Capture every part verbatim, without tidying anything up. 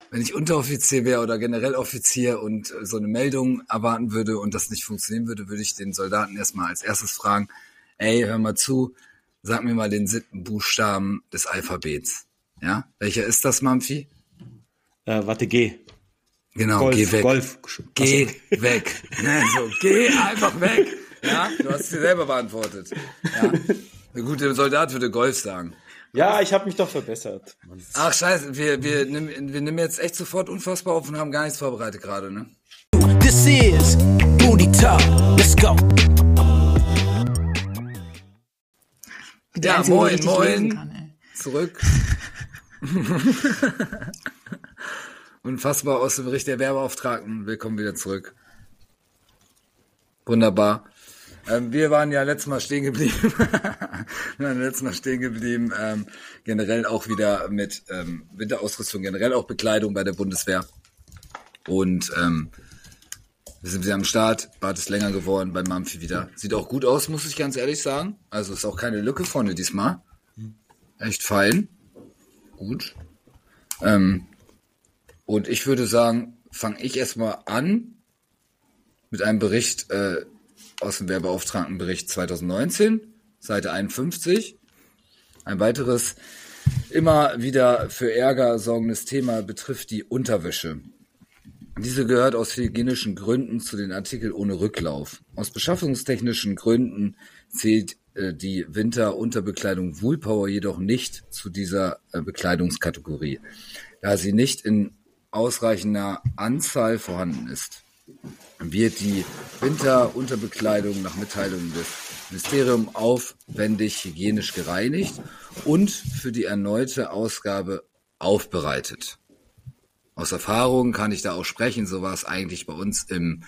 wenn ich Unteroffizier wäre oder generell Offizier und so eine Meldung erwarten würde und das nicht funktionieren würde, würde ich den Soldaten erstmal als erstes fragen, ey, hör mal zu, sag mir mal den siebten Buchstaben des Alphabets. Ja? Welcher ist das, Mampfi? Äh, warte, G. Genau, Golf, geh weg. Golf. Geh Achso. weg. Ne, so, geh einfach weg. Ja, du hast es dir selber beantwortet. Ja. Ein guter Soldat würde Golf sagen. Ja, ich habe mich doch verbessert. Mann. Ach scheiße, wir, wir, nehmen, wir nehmen jetzt echt sofort unfassbar auf und haben gar nichts vorbereitet gerade, ne? This is Booty Talk. Let's go. Ja, moin, moin. Kann, Zurück. Unfassbar aus dem Bericht der Werbeauftragten. Willkommen wieder zurück. Wunderbar. Ähm, wir waren ja letztes Mal stehen geblieben. wir waren letztes Mal stehen geblieben. Ähm, generell auch wieder mit ähm, Winterausrüstung, generell auch Bekleidung bei der Bundeswehr. Und ähm, wir sind wieder am Start. Bart ist länger geworden beim Mampfi wieder. Sieht auch gut aus, muss ich ganz ehrlich sagen. Also ist auch keine Lücke vorne diesmal. Echt fein. Gut. Ähm, und ich würde sagen, fange ich erstmal an mit einem Bericht äh, aus dem Werbeauftragtenbericht zwanzig neunzehn, Seite einundfünfzig. Ein weiteres, immer wieder für Ärger sorgendes Thema betrifft die Unterwäsche. Diese gehört aus hygienischen Gründen zu den Artikeln ohne Rücklauf. Aus beschaffungstechnischen Gründen zählt äh, die Winterunterbekleidung Woolpower jedoch nicht zu dieser äh, Bekleidungskategorie, da sie nicht in ausreichender Anzahl vorhanden ist. Wird die Winterunterbekleidung nach Mitteilung des Ministeriums aufwendig hygienisch gereinigt und für die erneute Ausgabe aufbereitet. Aus Erfahrung kann ich da auch sprechen, so war es eigentlich bei uns im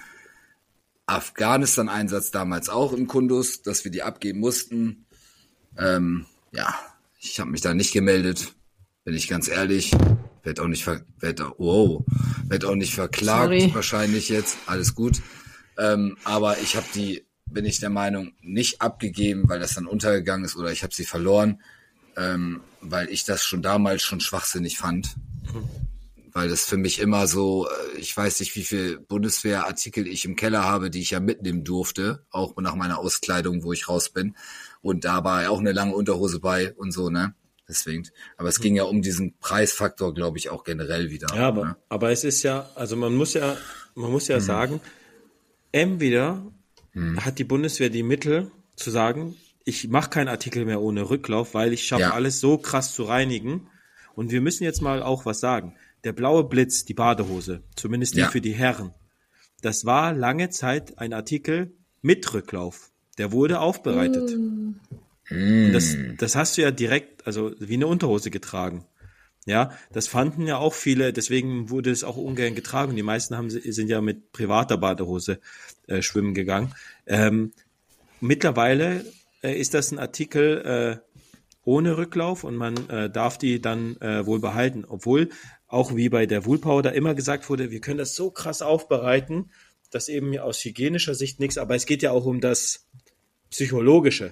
Afghanistan-Einsatz damals auch im Kundus, dass wir die abgeben mussten. Ähm, ja, ich habe mich da nicht gemeldet, bin ich ganz ehrlich. Werd auch nicht ver- werd, wow, werd auch nicht verklagt. Sorry. Wahrscheinlich jetzt, alles gut. Ähm, aber ich habe die, bin ich der Meinung, nicht abgegeben, weil das dann untergegangen ist oder ich habe sie verloren, ähm, weil ich das schon damals schon schwachsinnig fand. Weil das für mich immer so, ich weiß nicht, wie viel Bundeswehrartikel ich im Keller habe, die ich ja mitnehmen durfte, auch nach meiner Auskleidung, wo ich raus bin. Und da war ja auch eine lange Unterhose bei und so, ne? Deswegen. Aber es ging ja um diesen Preisfaktor, glaube ich, auch generell wieder. Ja, aber, ne? aber es ist ja, also man muss ja, man muss ja hm. sagen, entweder hm. hat die Bundeswehr die Mittel zu sagen, ich mache keinen Artikel mehr ohne Rücklauf, weil ich schaffe ja. alles so krass zu reinigen. Und wir müssen jetzt mal auch was sagen. Der blaue Blitz, die Badehose, zumindest die ja. für die Herren, das war lange Zeit ein Artikel mit Rücklauf. Der wurde aufbereitet. Mm. Und das, das hast du ja direkt, also wie eine Unterhose getragen. Ja, das fanden ja auch viele, deswegen wurde es auch ungern getragen. Die meisten haben, sind ja mit privater Badehose äh, schwimmen gegangen. Ähm, mittlerweile äh, ist das ein Artikel äh, ohne Rücklauf und man äh, darf die dann äh, wohl behalten, obwohl auch wie bei der Woolpower da immer gesagt wurde, wir können das so krass aufbereiten, dass eben aus hygienischer Sicht nichts, aber es geht ja auch um das Psychologische.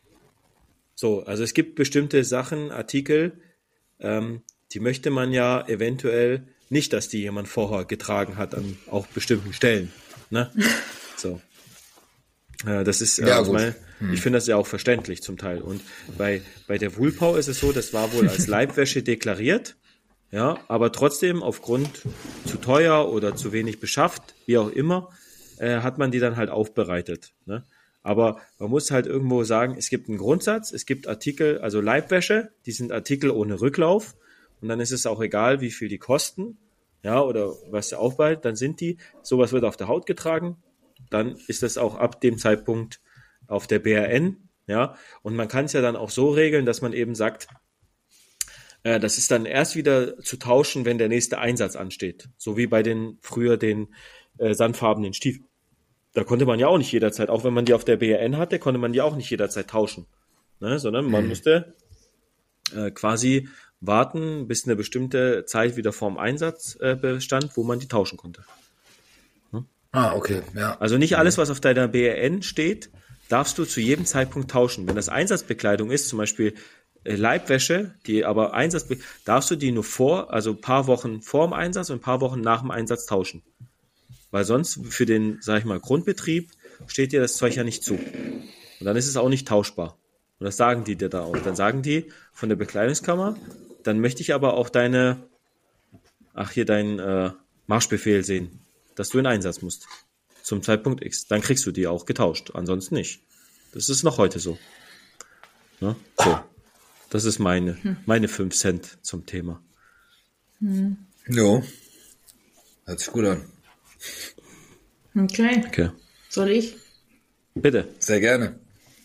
So, also es gibt bestimmte Sachen, Artikel, ähm, die möchte man ja eventuell nicht, dass die jemand vorher getragen hat an auch bestimmten Stellen. Ne? So. Äh, das ist, äh, ja, also meine, hm. ich finde das ja auch verständlich zum Teil. Und bei, bei der Woolpower ist es so, das war wohl als Leibwäsche deklariert. Ja, aber trotzdem aufgrund zu teuer oder zu wenig beschafft, wie auch immer, äh, hat man die dann halt aufbereitet. Ne? Aber man muss halt irgendwo sagen, es gibt einen Grundsatz, es gibt Artikel, also Leibwäsche, die sind Artikel ohne Rücklauf und dann ist es auch egal, wie viel die kosten, ja, oder was der aufbereitet, dann sind die, sowas wird auf der Haut getragen, dann ist das auch ab dem Zeitpunkt auf der B R N, ja, und man kann es ja dann auch so regeln, dass man eben sagt, das ist dann erst wieder zu tauschen, wenn der nächste Einsatz ansteht. So wie bei den früher den äh, sandfarbenen Stiefeln. Da konnte man ja auch nicht jederzeit, auch wenn man die auf der B R N hatte, konnte man die auch nicht jederzeit tauschen. Ne? Sondern man mhm. musste äh, quasi warten, bis eine bestimmte Zeit wieder vorm Einsatz äh, bestand, wo man die tauschen konnte. Hm? Ah, okay, ja. Also nicht alles, was auf deiner B R N steht, darfst du zu jedem Zeitpunkt tauschen. Wenn das Einsatzbekleidung ist, zum Beispiel Leibwäsche, die aber Einsatz, darfst du die nur vor, also ein paar Wochen vor dem Einsatz und ein paar Wochen nach dem Einsatz tauschen. Weil sonst für den, sag ich mal, Grundbetrieb steht dir das Zeug ja nicht zu. Und dann ist es auch nicht tauschbar. Und das sagen die dir da auch. Dann sagen die von der Bekleidungskammer, dann möchte ich aber auch deine, ach hier, deinen äh, Marschbefehl sehen, dass du in Einsatz musst. Zum Zeitpunkt X. Dann kriegst du die auch getauscht. Ansonsten nicht. Das ist noch heute so. Ne? So. Das ist meine, meine fünf Cent zum Thema. Hm. Jo. Hört sich gut an. Okay. Okay. Soll ich? Bitte. Sehr gerne.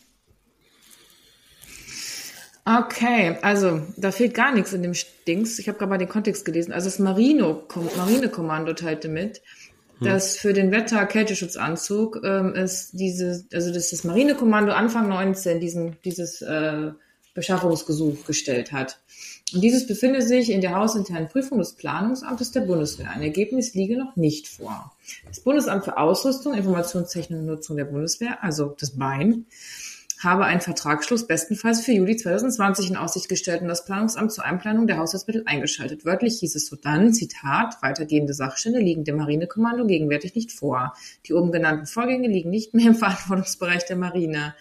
Okay, also da fehlt gar nichts in dem Dings. Ich habe gerade mal den Kontext gelesen. Also das Marino, Marinekommando teilte mit, hm. dass für den Wetter-Kälteschutzanzug ähm, ist diese, also dass das Marinekommando Anfang neunzehn diesen, dieses äh, Beschaffungsgesuch gestellt hat. Und dieses befindet sich in der hausinternen Prüfung des Planungsamtes der Bundeswehr. Ein Ergebnis liege noch nicht vor. Das Bundesamt für Ausrüstung, Informationstechnik und Nutzung der Bundeswehr, also das B A I N, habe einen Vertragsschluss bestenfalls für Juli zwanzig zwanzig in Aussicht gestellt und das Planungsamt zur Einplanung der Haushaltsmittel eingeschaltet. Wörtlich hieß es so dann, Zitat, weitergehende Sachstände liegen dem Marinekommando gegenwärtig nicht vor. Die oben genannten Vorgänge liegen nicht mehr im Verantwortungsbereich der Marine.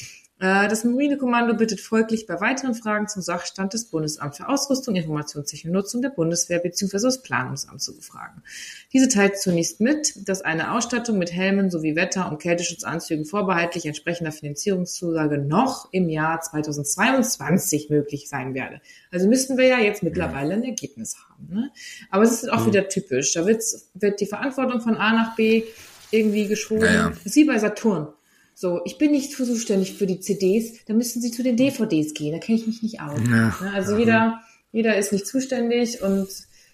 Das Marinekommando bittet folglich bei weiteren Fragen zum Sachstand des Bundesamt für Ausrüstung, Informationstechnik und Nutzung der Bundeswehr bzw. das Planungsamt zu befragen. Diese teilt zunächst mit, dass eine Ausstattung mit Helmen sowie Wetter- und Kälteschutzanzügen vorbehaltlich entsprechender Finanzierungszusage noch im Jahr zweitausendzweiundzwanzig möglich sein werde. Also müssten wir ja jetzt mittlerweile ein Ergebnis haben. Ne? Aber es ist auch wieder typisch. Da wird, wird die Verantwortung von A nach B irgendwie geschoben. Ja, ja. Das ist wie bei Saturn. So, ich bin nicht zuständig für die C Ds, da müssen Sie zu den D V Ds gehen, da kenne ich mich nicht aus. Ja. Also jeder, jeder ist nicht zuständig und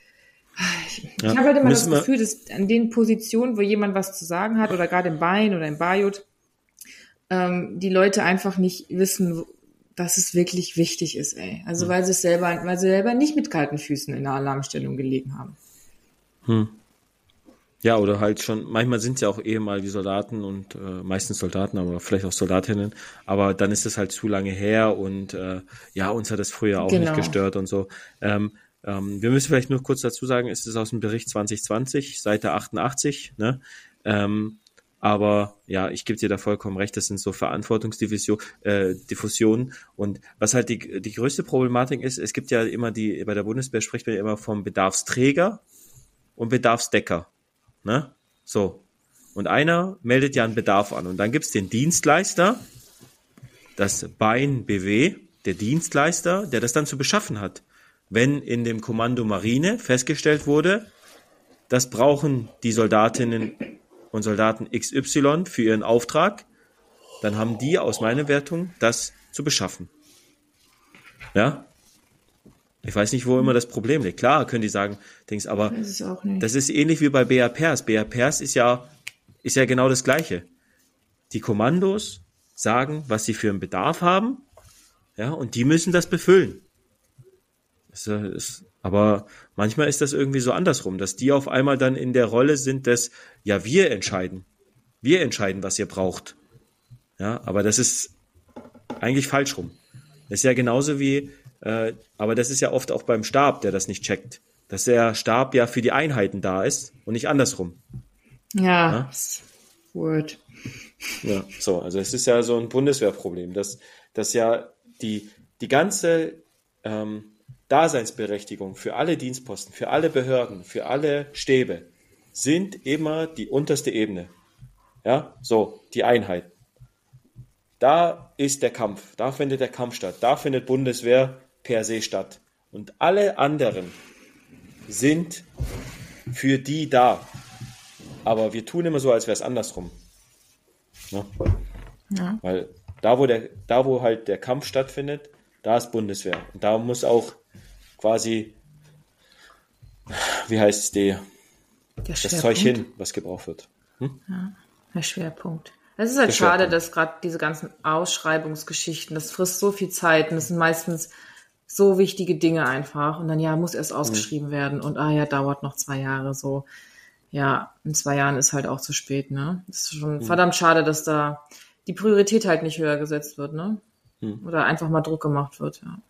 ich, ja. ich habe halt immer das Müssen wir- Gefühl, dass an den Positionen, wo jemand was zu sagen hat, oder gerade im Bein oder im Bajut, ähm, die Leute einfach nicht wissen, dass es wirklich wichtig ist, ey. Also weil sie es selber, weil sie selber nicht mit kalten Füßen in der Alarmstellung gelegen haben. Hm. Ja, oder halt schon, manchmal sind es ja auch ehemalige Soldaten und äh, meistens Soldaten, aber vielleicht auch Soldatinnen, aber dann ist es halt zu lange her und äh, ja, uns hat das früher auch Genau. nicht gestört und so. Ähm, ähm, wir müssen vielleicht nur kurz dazu sagen, es ist aus dem Bericht zwanzig zwanzig, Seite achtundachtzig, ne? Ähm, aber ja, ich gebe dir da vollkommen recht, das sind so Verantwortungsdiffusionen äh, Diffusionen. Und was halt die, die größte Problematik ist, es gibt ja immer die, bei der Bundeswehr spricht man ja immer vom Bedarfsträger und Bedarfsdecker. Ne? So. Und einer meldet ja einen Bedarf an. Und dann gibt's den Dienstleister, das B A I N B W, der Dienstleister, der das dann zu beschaffen hat. Wenn in dem Kommando Marine festgestellt wurde, das brauchen die Soldatinnen und Soldaten X Y für ihren Auftrag, dann haben die aus meiner Wertung das zu beschaffen. Ja? Ich weiß nicht, wo immer das Problem liegt. Klar können die sagen, Dings, aber Das ist auch nicht. das ist ähnlich wie bei B A Pers. B A Pers ist ja, ist ja genau das Gleiche. Die Kommandos sagen, was sie für einen Bedarf haben, ja, und die müssen das befüllen. Das ist, aber manchmal ist das irgendwie so andersrum, dass die auf einmal dann in der Rolle sind, dass, ja, wir entscheiden. Wir entscheiden, was ihr braucht. Ja, aber das ist eigentlich falsch rum. Das ist ja genauso wie, äh, aber das ist ja oft auch beim Stab, der das nicht checkt. Dass der Stab ja für die Einheiten da ist und nicht andersrum. Ja, Ja? Word. Ja, so, also es ist ja so ein Bundeswehrproblem, dass, dass ja die, die ganze ähm, Daseinsberechtigung für alle Dienstposten, für alle Behörden, für alle Stäbe sind immer die unterste Ebene. Ja, so, die Einheit. Da ist der Kampf, da findet der Kampf statt, da findet Bundeswehr per se statt. Und alle anderen sind für die da. Aber wir tun immer so, als wäre es andersrum. Ne? Ja. Weil da wo, der, da, wo halt der Kampf stattfindet, da ist Bundeswehr. Und da muss auch quasi, wie heißt es, die, Der das Schwerpunkt. Zeug hin, was gebraucht wird. Der Schwerpunkt. Es ist halt Der schade, Schwerpunkt. dass gerade diese ganzen Ausschreibungsgeschichten, das frisst so viel Zeit und das sind meistens so wichtige Dinge einfach. Und dann, ja, muss erst ausgeschrieben werden und, ah ja, dauert noch zwei Jahre so. Ja, in zwei Jahren ist halt auch zu spät, ne? Das ist schon verdammt schade, dass da die Priorität halt nicht höher gesetzt wird, ne? Oder einfach mal Druck gemacht wird, ja.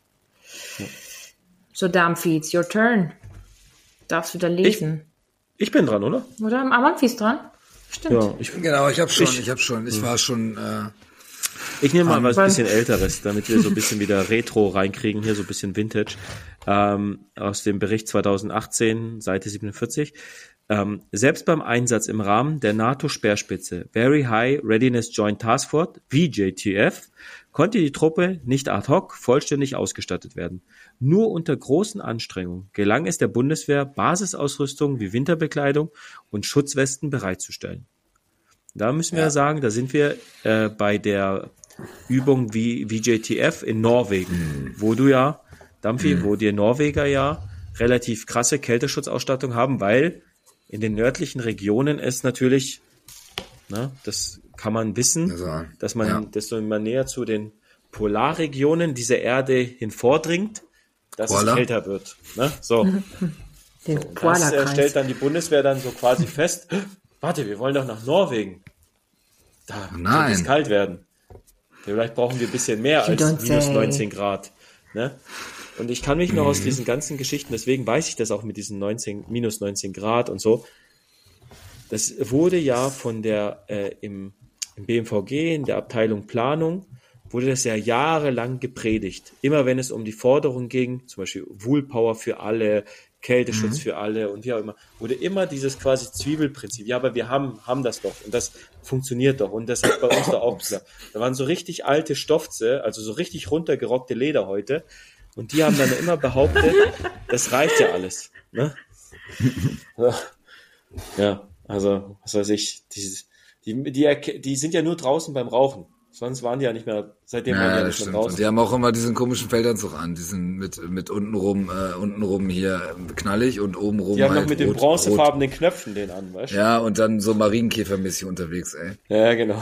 Ja. So, Dampfi, it's your turn. Darfst du da lesen? Ich, ich bin dran, oder? Oder? Amanfi ist dran. Stimmt. Ja, ich, Genau, ich habe schon, ich, Ich- habe schon, ich war schon. Äh, Ich nehme mal was Wann- bisschen Älteres, damit wir so ein bisschen wieder Retro reinkriegen, hier so ein bisschen Vintage. Ähm, aus dem Bericht zwanzig achtzehn, Seite siebenundvierzig. Ähm, selbst beim Einsatz im Rahmen der NATO-Speerspitze Very High Readiness Joint Task Force, V J T F, konnte die Truppe nicht ad hoc vollständig ausgestattet werden. Nur unter großen Anstrengungen gelang es der Bundeswehr, Basisausrüstung wie Winterbekleidung und Schutzwesten bereitzustellen. Da müssen wir ja sagen, da sind wir äh, bei der Übung wie V J T F in Norwegen, wo du ja, Dampfi, wo die Norweger ja relativ krasse Kälteschutzausstattung haben, weil in den nördlichen Regionen es natürlich, ne, das kann man wissen, Also, dass man, ja. desto man näher zu den Polarregionen dieser Erde hinvordringt, dass Voila. es kälter wird. Ne? So. Den Das äh, Koala-Kreis. stellt dann die Bundeswehr dann so quasi fest, warte, wir wollen doch nach Norwegen. Da Nein. könnte es kalt werden. Vielleicht brauchen wir ein bisschen mehr You als don't minus say. neunzehn Grad. Ne? Und ich kann mich noch aus diesen ganzen Geschichten, deswegen weiß ich das auch mit diesen neunzehn, minus neunzehn Grad und so. Das wurde ja von der, äh, im, im B M V G, in der Abteilung Planung, wurde das ja jahrelang gepredigt. Immer wenn es um die Forderung ging, zum Beispiel Woolpower für alle, Kälteschutz für alle und wie auch immer, wurde immer dieses quasi Zwiebelprinzip. Ja, aber wir haben, haben das doch und das funktioniert doch und das hat bei uns doch auch gesagt. Da waren so richtig alte Stoffze, also so richtig runtergerockte Lederhäute und die haben dann immer behauptet, das reicht ja alles. Ne? Ja, also, was weiß ich, die, die, die, erke- die sind ja nur draußen beim Rauchen. Sonst waren die ja nicht mehr, seitdem waren die ja, ja das nicht mehr stimmt. Und draußen. die haben auch immer diesen komischen Feldanzug an, diesen mit mit untenrum, äh, untenrum hier knallig und obenrum Die haben halt noch mit den rot, bronzefarbenen Knöpfen den an, weißt rot. du? Ja, und dann so Marienkäfermäßig unterwegs, ey. Ja, genau.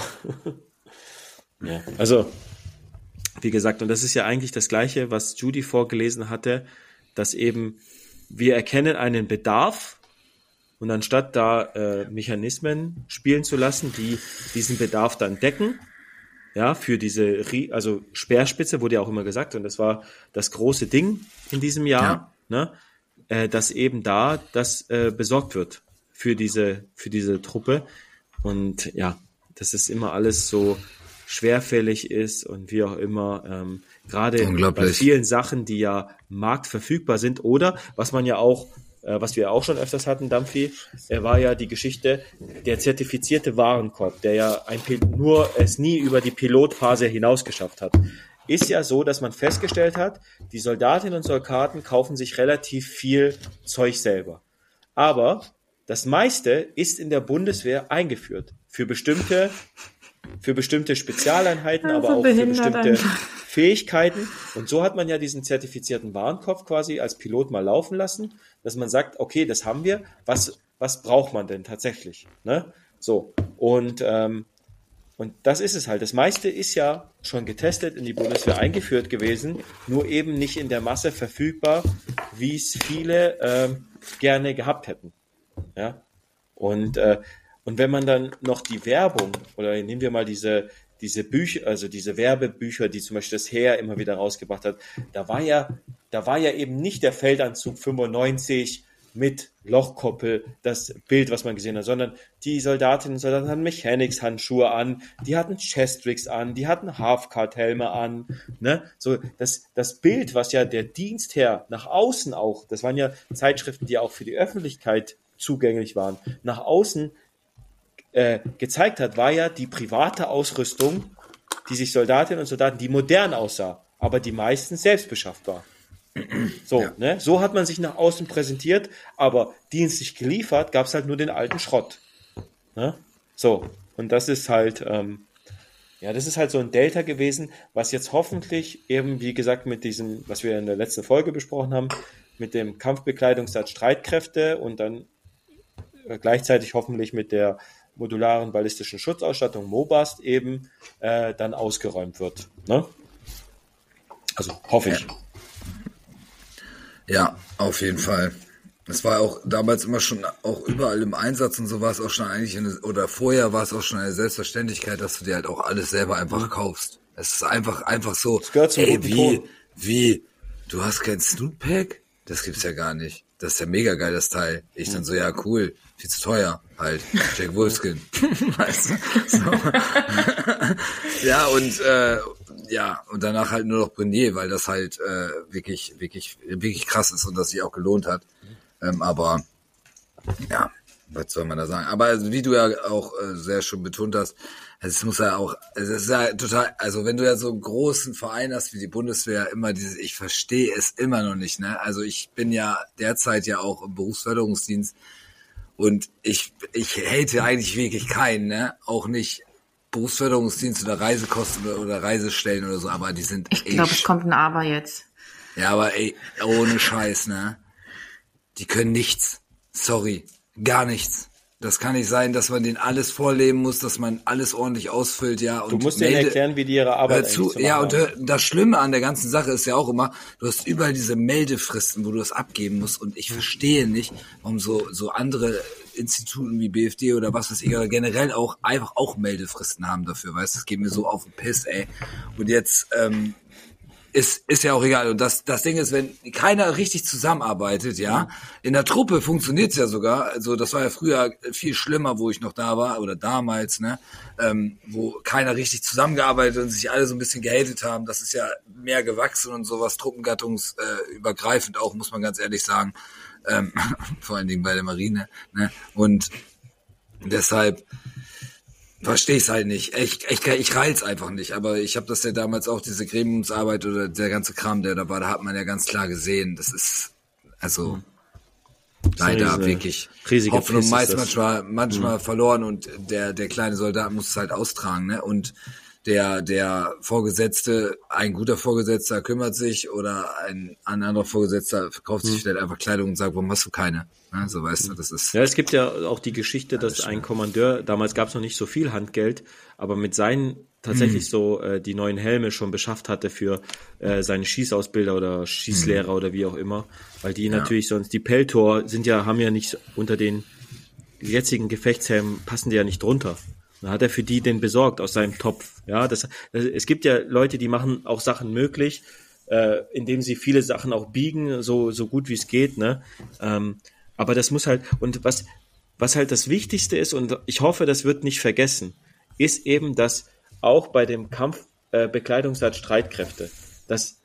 Ja, also, wie gesagt, und das ist ja eigentlich das Gleiche, was Judy vorgelesen hatte, dass eben wir erkennen einen Bedarf und anstatt da äh, Mechanismen spielen zu lassen, die diesen Bedarf dann decken, ja, für diese, Rie- also Speerspitze wurde ja auch immer gesagt, und das war das große Ding in diesem Jahr, ne, äh, dass eben da das äh, besorgt wird für diese, für diese Truppe. Und ja, dass es immer alles so schwerfällig ist und wie auch immer, ähm, gerade bei Unglaublich. vielen Sachen, die ja marktverfügbar sind oder was man ja auch, äh, was wir ja auch schon öfters hatten, Dampfi, äh, war ja die Geschichte, der zertifizierte Warenkorb, der ja ein Pil- nur es nie über die Pilotphase hinaus geschafft hat. Ist ja so, dass man festgestellt hat, die Soldatinnen und Soldaten kaufen sich relativ viel Zeug selber. Aber das meiste ist in der Bundeswehr eingeführt. Für bestimmte, für bestimmte Spezialeinheiten, Ja, aber so auch für behindert bestimmte einfach. Fähigkeiten. Und so hat man ja diesen zertifizierten Warenkorb quasi als Pilot mal laufen lassen, dass man sagt, okay, das haben wir. Was, was braucht man denn tatsächlich? Ne? So. Und, ähm, und das ist es halt. Das meiste ist ja schon getestet in die Bundeswehr eingeführt gewesen, nur eben nicht in der Masse verfügbar, wie es viele ähm, gerne gehabt hätten. Ja. Und, äh, und wenn man dann noch die Werbung, oder nehmen wir mal diese, diese Bücher, also diese Werbebücher, die zum Beispiel das Heer immer wieder rausgebracht hat, da war ja, da war ja eben nicht der Feldanzug fünfundneunzig mit Lochkoppel, das Bild, was man gesehen hat, sondern die Soldatinnen und Soldaten hatten Mechanics-Handschuhe an, die hatten Chestricks an, die hatten Half-Card-Helme an, ne, so, das, das Bild, was ja der Dienstherr nach außen auch, das waren ja Zeitschriften, die auch für die Öffentlichkeit zugänglich waren, nach außen äh, gezeigt hat, war ja die private Ausrüstung, die sich Soldatinnen und Soldaten, die modern aussah, aber die meisten selbst beschafft war. So, Ja. ne? So hat man sich nach außen präsentiert, aber dienstlich geliefert gab es halt nur den alten Schrott. Ne? So, und das ist halt, ähm, ja, das ist halt so ein Delta gewesen, was jetzt hoffentlich eben, wie gesagt, mit diesem, was wir in der letzten Folge besprochen haben, mit dem Kampfbekleidungssatz Streitkräfte und dann äh, gleichzeitig hoffentlich mit der modularen ballistischen Schutzausstattung MOBAST eben äh, dann ausgeräumt wird. Ne? Also hoffe ich. Ja, auf jeden Fall. Das war auch damals immer schon auch überall im Einsatz und so war es auch schon eigentlich, eine, oder vorher war es auch schon eine Selbstverständlichkeit, dass du dir halt auch alles selber einfach kaufst. Es ist einfach, einfach so, Das gehört zum ey, guten wie, Ton. wie, du hast kein Snoop Pack? Das gibt's ja gar nicht. Das ist ja mega geil, das Teil. Ich dann so, ja, cool. Viel zu teuer, halt. Jack Wolfskin. Weißt du? So. Ja, und, äh, ja, und danach halt nur noch Brenier, weil das halt, äh, wirklich, wirklich, wirklich krass ist und das sich auch gelohnt hat. Ähm, aber, ja, was soll man da sagen? Aber also, wie du ja auch äh, sehr schon betont hast, es muss ja auch, es ist ja total, also wenn du ja so einen großen Verein hast wie die Bundeswehr, immer dieses, ich verstehe es immer noch nicht, ne? Also ich bin ja derzeit ja auch im Berufsförderungsdienst und ich, ich hate eigentlich wirklich keinen, ne? Auch nicht Berufsförderungsdienst oder Reisekosten oder, oder Reisestellen oder so, aber die sind Ich glaube, es kommt ein Aber jetzt. Ja, aber ey, ohne Scheiß, ne? Die können nichts. Sorry. Gar nichts. Das kann nicht sein, dass man denen alles vorleben muss, dass man alles ordentlich ausfüllt, ja. Und du musst denen erklären, wie die ihre Arbeit dazu, eigentlich zu ja, machen und haben. Das Schlimme an der ganzen Sache ist ja auch immer, du hast überall diese Meldefristen, wo du das abgeben musst und ich verstehe nicht, warum so so andere Instituten wie B F D oder was weiß ich, oder generell auch einfach auch Meldefristen haben dafür, weißt du, das geht mir so auf den Piss, ey. Und jetzt, ähm, Ist, ist ja auch egal. Und das, das Ding ist, wenn keiner richtig zusammenarbeitet, ja, in der Truppe funktioniert's ja sogar. Also das war ja früher viel schlimmer, wo ich noch da war, oder damals, ne, ähm, wo keiner richtig zusammengearbeitet und sich alle so ein bisschen gehatet haben. Das ist ja mehr gewachsen und sowas, truppengattungsübergreifend auch, muss man ganz ehrlich sagen. Ähm, vor allen Dingen bei der Marine, ne. Und deshalb verstehe ich es halt nicht. Ich, ich, ich reil's einfach nicht. Aber ich habe das ja damals auch, diese Gremiumsarbeit oder der ganze Kram, der da war, da hat man ja ganz klar gesehen, das ist, also, das leider ist wirklich Hoffnung meist manchmal, manchmal mhm. verloren und der, der kleine Soldat muss es halt austragen, ne? Und der, der Vorgesetzte, ein guter Vorgesetzter kümmert sich oder ein, ein anderer Vorgesetzter verkauft sich mhm. vielleicht einfach Kleidung und sagt, warum hast du keine? Ja, so weißt du, das ist. Ja, es gibt ja auch die Geschichte, dass ein Kommandeur, damals gab es noch nicht so viel Handgeld, aber mit seinen tatsächlich mhm. so äh, die neuen Helme schon beschafft hatte für äh, seine Schießausbilder oder Schießlehrer mhm. oder wie auch immer, weil die ja. natürlich sonst, die Peltor sind ja, haben ja nicht unter den jetzigen Gefechtshelmen, passen die ja nicht drunter. Dann hat er für die den besorgt aus seinem Topf. Ja, das, das es gibt ja Leute, die machen auch Sachen möglich, äh, indem sie viele Sachen auch biegen, so so gut wie es geht, ne? Ähm, aber das muss halt, und was was halt das Wichtigste ist, und ich hoffe, das wird nicht vergessen, ist eben, dass auch bei dem Kampfbekleidungssatz äh, Streitkräfte, dass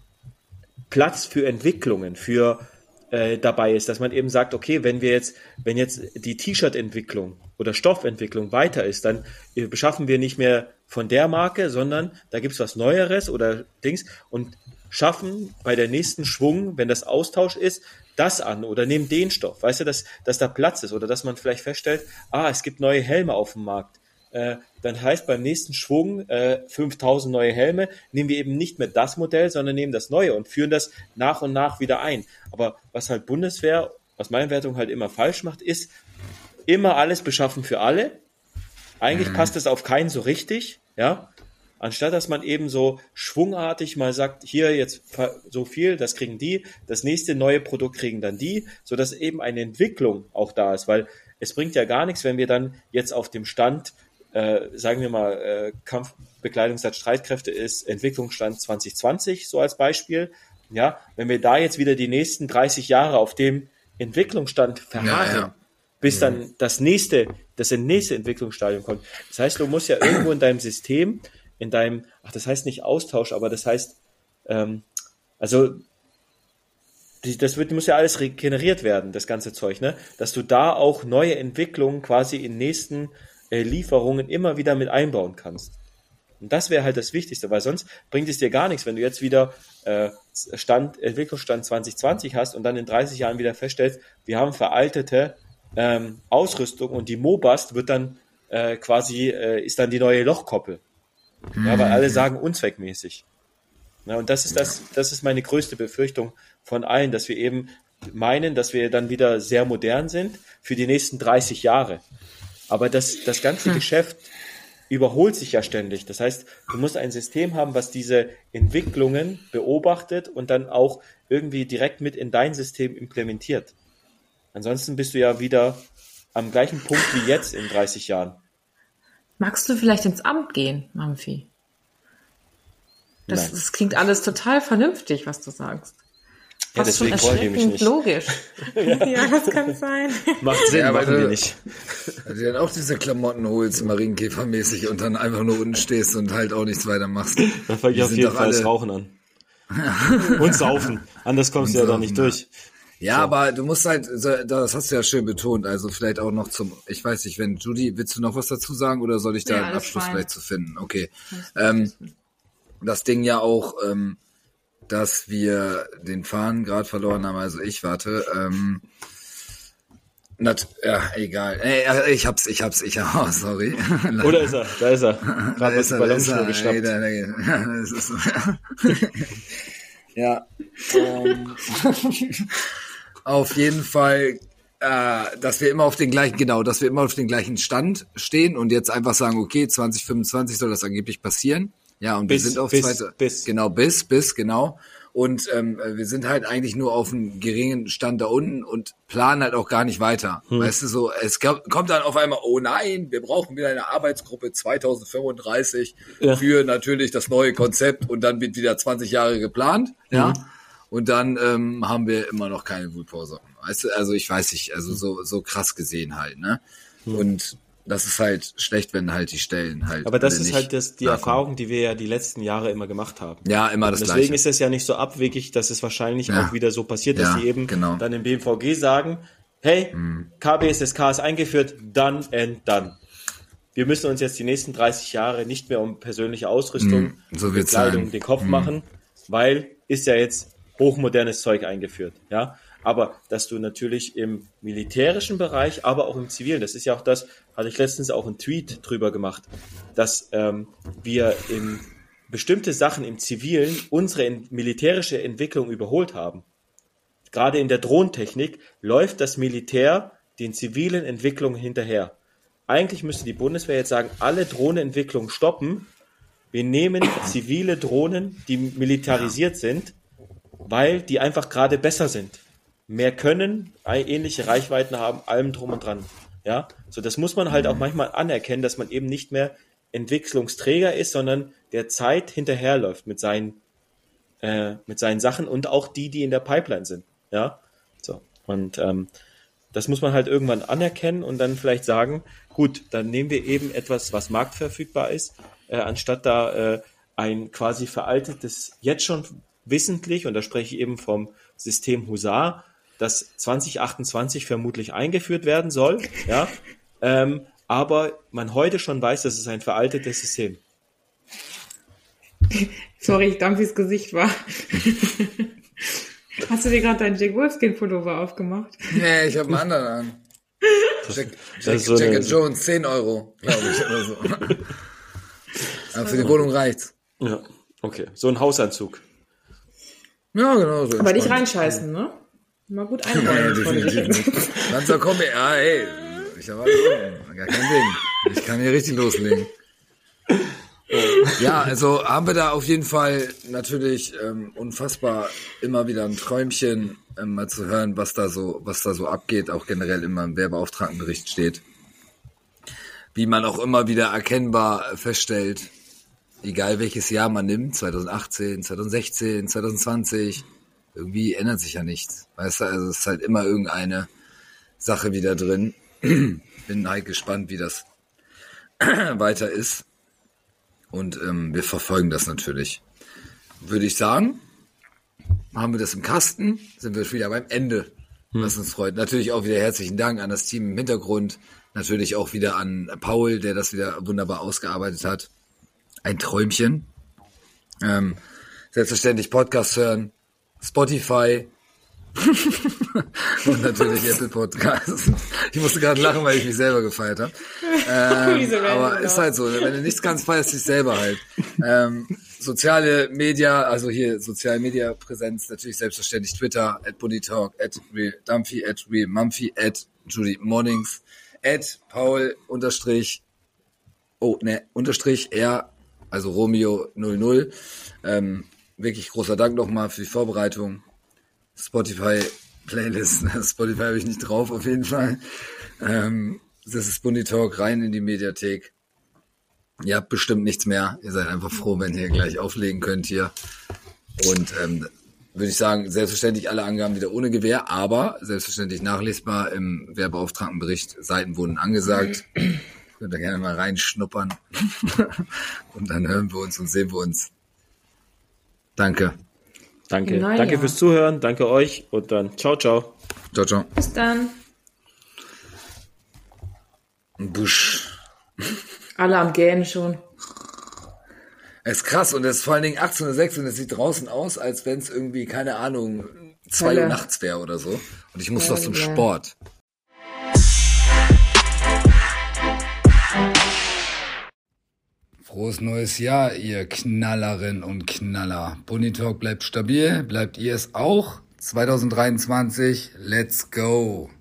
Platz für Entwicklungen, für äh, dabei ist, dass man eben sagt, okay, wenn wir jetzt, wenn jetzt die T-Shirt-Entwicklung oder Stoffentwicklung weiter ist, dann beschaffen wir nicht mehr von der Marke, sondern da gibt's was Neueres oder Dings und schaffen bei der nächsten Schwung, wenn das Austausch ist, das an oder nehmen den Stoff, weißt du, dass, dass da Platz ist oder dass man vielleicht feststellt, ah, es gibt neue Helme auf dem Markt. Äh, dann heißt beim nächsten Schwung äh, fünftausend neue Helme, nehmen wir eben nicht mehr das Modell, sondern nehmen das neue und führen das nach und nach wieder ein. Aber was halt Bundeswehr aus meiner Wertung halt immer falsch macht, ist, immer alles beschaffen für alle. Eigentlich mhm. passt es auf keinen so richtig, ja. Anstatt dass man eben so schwungartig mal sagt, hier jetzt so viel, das kriegen die, das nächste neue Produkt kriegen dann die, sodass eben eine Entwicklung auch da ist, weil es bringt ja gar nichts, wenn wir dann jetzt auf dem Stand, äh, sagen wir mal, äh, Kampfbekleidungssatz Streitkräfte ist Entwicklungsstand zwanzig zwanzig, so als Beispiel, ja, wenn wir da jetzt wieder die nächsten dreißig Jahre auf dem Entwicklungsstand verharren, ja, ja. bis dann das nächste, das nächste Entwicklungsstadium kommt. Das heißt, du musst ja irgendwo in deinem System, in deinem, ach, das heißt nicht Austausch, aber das heißt, ähm, also das wird, muss ja alles regeneriert werden, das ganze Zeug, ne? Dass du da auch neue Entwicklungen quasi in nächsten äh, Lieferungen immer wieder mit einbauen kannst. Und das wäre halt das Wichtigste, weil sonst bringt es dir gar nichts, wenn du jetzt wieder äh, Stand, Entwicklungsstand zwanzig zwanzig hast und dann in dreißig Jahren wieder feststellst, wir haben veraltete ähm, Ausrüstung und die Mobast wird dann äh, quasi, äh, ist dann die neue Lochkoppel. Ja, weil alle sagen unzweckmäßig. Ja, und das ist das, das ist meine größte Befürchtung von allen, dass wir eben meinen, dass wir dann wieder sehr modern sind für die nächsten dreißig Jahre. Aber das, das ganze hm. Geschäft überholt sich ja ständig. Das heißt, du musst ein System haben, was diese Entwicklungen beobachtet und dann auch irgendwie direkt mit in dein System implementiert. Ansonsten bist du ja wieder am gleichen Punkt wie jetzt in dreißig Jahren. Magst du vielleicht ins Amt gehen, Amphi? Das, das klingt alles total vernünftig, was du sagst. Ja, Fast schon deswegen wollen die mich nicht. logisch. ja. ja, das kann sein. Macht Sinn, Ja, machen weil wir du- nicht. Weil du dann auch diese Klamotten holst, Marienkäfermäßig, und dann einfach nur unten stehst und halt auch nichts weiter machst. Dann fange Die ich auf sind jeden doch Fall das alle- Rauchen an. Und saufen. Anders kommst du ja da nicht saufen, durch. Ja, aber du musst halt, so- das hast du ja schön betont, also vielleicht auch noch zum, ich weiß nicht, wenn Judy, willst du noch was dazu sagen oder soll ich da Ja, einen alles Abschluss fein. vielleicht zu finden? Okay. Ähm, das Ding ja auch, ähm, dass wir den Faden gerade verloren haben, also ich warte, ähm, nat ja, egal. Äh, ja, ich hab's, ich hab's, ich oh, sorry. Oder ist er? Da ist er. Da Gerade was ist die er, da ist Ballonschnur er, ey, geschnappt. da- da- das ist so. Ja. Ähm, auf jeden Fall, äh, dass wir immer auf den gleichen, genau, dass wir immer auf den gleichen Stand stehen und jetzt einfach sagen, okay, zwanzig fünfundzwanzig soll das angeblich passieren. Ja, und Bis, wir sind auf bis, zweite, bis. genau, bis, bis, genau. Und ähm, wir sind halt eigentlich nur auf einem geringen Stand da unten und planen halt auch gar nicht weiter. Hm. Weißt du, so, es gab, kommt dann auf einmal, oh nein, wir brauchen wieder eine Arbeitsgruppe zwanzig fünfunddreißig Ja. für natürlich das neue Konzept, und dann wird wieder zwanzig Jahre geplant, ja. Mhm. Und dann ähm, haben wir immer noch keine Wutpause. Weißt du, also ich weiß nicht, also so, so krass gesehen halt, ne? Mhm. Und das ist halt schlecht, wenn halt die Stellen halt. Aber das alle ist nicht halt das, die nachkommen. Erfahrung, die wir ja die letzten Jahre immer gemacht haben. Ja, immer das Deswegen Gleiche. ist es ja nicht so abwegig, dass es wahrscheinlich Ja. auch wieder so passiert, dass Ja, die eben genau. dann im B M V G sagen, hey, K B S S K ist eingeführt, done and done. Wir müssen uns jetzt die nächsten dreißig Jahre nicht mehr um persönliche Ausrüstung, Mm, so wird's Bekleidung, sein. den Kopf machen, weil ist ja jetzt hochmodernes Zeug eingeführt. Ja, aber dass du natürlich im militärischen Bereich, aber auch im zivilen, das ist ja auch das, hatte ich letztens auch einen Tweet drüber gemacht, dass ähm, wir in bestimmte Sachen im Zivilen unsere in, militärische Entwicklung überholt haben. Gerade in der Drohntechnik läuft das Militär den zivilen Entwicklungen hinterher. Eigentlich müsste die Bundeswehr jetzt sagen, alle Drohnenentwicklungen stoppen. Wir nehmen zivile Drohnen, die militarisiert sind, weil die einfach gerade besser sind. Mehr können, ähnliche Reichweiten haben, allem drum und dran. Ja, so das muss man halt auch manchmal anerkennen, dass man eben nicht mehr Entwicklungsträger ist, sondern der Zeit hinterherläuft mit seinen äh, mit seinen Sachen und auch die, die in der Pipeline sind. Ja, so und ähm, das muss man halt irgendwann anerkennen und dann vielleicht sagen, gut, dann nehmen wir eben etwas, was marktverfügbar ist, äh, anstatt da äh, ein quasi veraltetes, jetzt schon wissentlich, und da spreche ich eben vom System Husar, das zwanzig achtundzwanzig vermutlich eingeführt werden soll, ja, ähm, aber man heute schon weiß, das ist ein veraltetes System. Sorry, ich Dampfis Gesicht war. Hast du dir gerade deinen Jack Wolfskin-Pullover aufgemacht? Nee, ich habe einen anderen an. Jack, Jack, ist so Jack eine- and Jones, zehn Euro, glaube ich, oder so. Aber für die Wohnung reicht's. Ja, okay, so ein Hausanzug. Ja, genau so. Aber nicht entspannt. reinscheißen, ne? Mal gut Ja, einräumen. bevor du dich definitiv hinsetzt. nicht. Dann so, komm, ja, ey, ich habe alles unten. Gar kein Ding. Ich kann hier richtig loslegen. Ja, also haben wir da auf jeden Fall natürlich ähm, unfassbar immer wieder ein Träumchen, ähm, mal zu hören, was da so, was da so abgeht, auch generell immer im Werbeauftragenbericht steht. Wie man auch immer wieder erkennbar feststellt, egal welches Jahr man nimmt, zwanzig achtzehn, zwanzig sechzehn, zwanzig zwanzig, irgendwie ändert sich ja nichts. Weißt du, also es ist halt immer irgendeine Sache wieder drin. Bin halt gespannt, wie das weiter ist. Und ähm, wir verfolgen das natürlich. Würde ich sagen, haben wir das im Kasten, sind wir wieder beim Ende, was uns freut. Natürlich auch wieder herzlichen Dank an das Team im Hintergrund, natürlich auch wieder an Paul, der das wieder wunderbar ausgearbeitet hat. Ein Träumchen. Ähm, selbstverständlich Podcast hören, Spotify und natürlich Apple Podcasts. Ich musste gerade lachen, weil ich mich selber gefeiert habe. Ähm, Wieso denn aber genau? ist halt so, wenn du nichts kannst, feierst du dich selber halt. Ähm, soziale Media, also hier soziale Media Präsenz, natürlich selbstverständlich Twitter, at BuddyTalk, at RealDumphy, at RealMumphy, at Judy Mornings, at Paul unterstrich, oh ne, unterstrich R, also Romeo null null. Ähm, wirklich großer Dank nochmal für die Vorbereitung. Spotify Playlist, Spotify habe ich nicht drauf, auf jeden Fall. Ähm, das ist BuddyTalk, rein in die Mediathek. Ihr habt bestimmt nichts mehr. Ihr seid einfach froh, wenn ihr gleich auflegen könnt hier. Und ähm, würde ich sagen, selbstverständlich alle Angaben wieder ohne Gewähr, aber selbstverständlich nachlesbar im Wehrbeauftragtenbericht. Seiten wurden angesagt. Könnt ihr gerne mal reinschnuppern. Und dann hören wir uns und sehen wir uns. Danke. Danke. Im Danke Neujahr. fürs Zuhören. Danke euch. Und dann ciao, ciao. Ciao, ciao. Bis dann. Busch. Alle am Gähnen schon. Es ist krass und es ist vor allen Dingen achtzehn Uhr sechs und es sieht draußen aus, als wenn es irgendwie, keine Ahnung, zwei Hölle. Uhr nachts wäre oder so. Und ich muss Ja, noch zum ja. Sport. Frohes neues Jahr, ihr Knallerinnen und Knaller. Bunny Talk bleibt stabil, bleibt ihr es auch? zwanzig dreiundzwanzig, let's go!